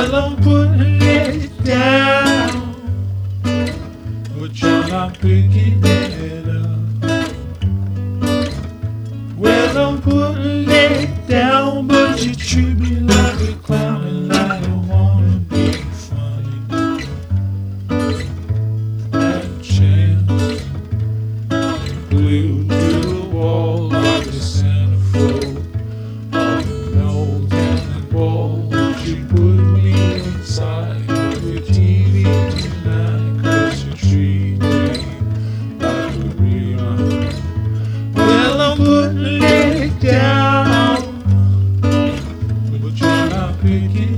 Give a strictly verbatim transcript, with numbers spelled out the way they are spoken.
Well, I'm putting it down, but you're not picking it up. Well, I'm putting it down, but you treat me like a clown, and I don't wanna be funny. That chance glued to the wall like a centerfold of an old cannonball. You put me inside of your T V tonight, 'cause you treat me like a rerun. Well, I'm putting it down, but you're not picking